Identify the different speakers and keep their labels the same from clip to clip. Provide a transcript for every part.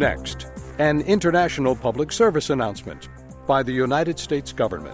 Speaker 1: Next, an international public service announcement by the United States government.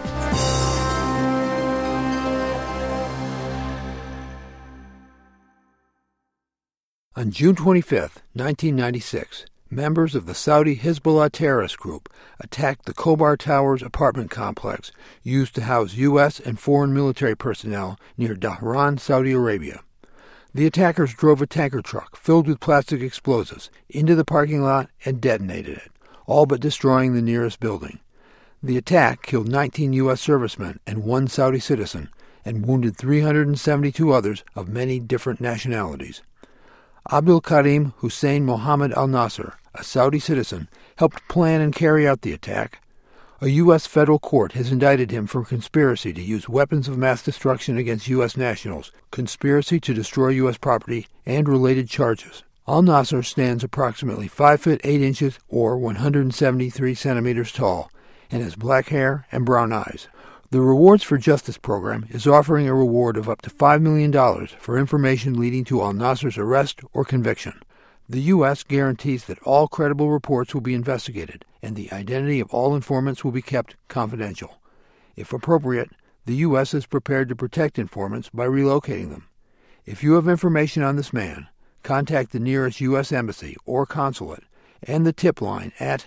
Speaker 2: On June 25, 1996, members of the Saudi Hezbollah terrorist group attacked the Khobar Towers apartment complex used to house U.S. and foreign military personnel near Dhahran, Saudi Arabia. The attackers drove a tanker truck filled with plastic explosives into the parking lot and detonated it, all but destroying the nearest building. The attack killed 19 U.S. servicemen and 1 Saudi citizen and wounded 372 others of many different nationalities. Abdul Karim Hussein Mohammed al-Nasser, a Saudi citizen, helped plan and carry out the attack. A U.S. federal court has indicted him for conspiracy to use weapons of mass destruction against U.S. nationals, conspiracy to destroy U.S. property, and related charges. Al-Nasser stands approximately 5 feet 8 inches or 173 centimeters tall and has black hair and brown eyes. The Rewards for Justice program is offering a reward of up to $5 million for information leading to al-Nasser's arrest or conviction. The U.S. guarantees that all credible reports will be investigated and the identity of all informants will be kept confidential. If appropriate, the U.S. is prepared to protect informants by relocating them. If you have information on this man, contact the nearest U.S. embassy or consulate and the tip line at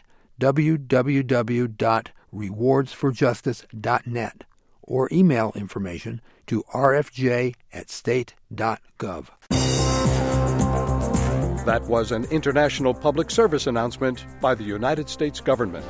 Speaker 2: www.rewardsforjustice.net or email information to rfj@state.gov.
Speaker 1: That was an international public service announcement by the United States government.